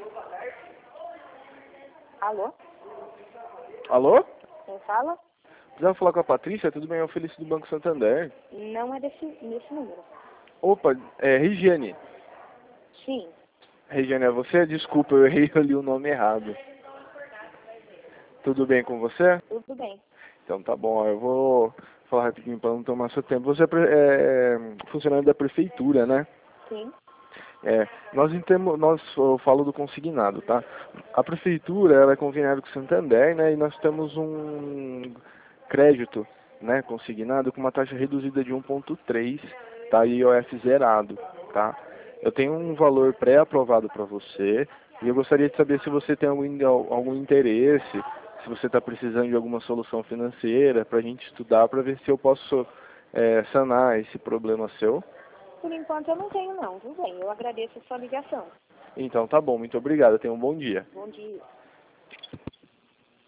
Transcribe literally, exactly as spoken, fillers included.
Alô? Alô? Quem fala? Precisava falar com a Patrícia? Tudo bem? É o Felício do Banco Santander. Não é desse, desse número. Opa, é Regiane. Sim. Regiane, é você? Desculpa, eu errei, eu li o nome errado. Tudo bem com você? Tudo bem. Então tá bom, eu vou falar rapidinho para não tomar seu tempo. Você é, pre- é funcionário da prefeitura, né? Sim. É, nós temos, nós, eu falo do consignado, tá? A prefeitura, ela é conveniada com o Santander, né? E nós temos um crédito, né, consignado com uma taxa reduzida de um ponto três, tá? I O F zerado, tá? Eu tenho um valor pré-aprovado para você e eu gostaria de saber se você tem algum, algum interesse, se você está precisando de alguma solução financeira para a gente estudar, para ver se eu posso é, sanar esse problema seu. Por enquanto eu não tenho não, tudo bem. Eu agradeço a sua ligação. Então tá bom, muito obrigado, tenha um bom dia. Bom dia.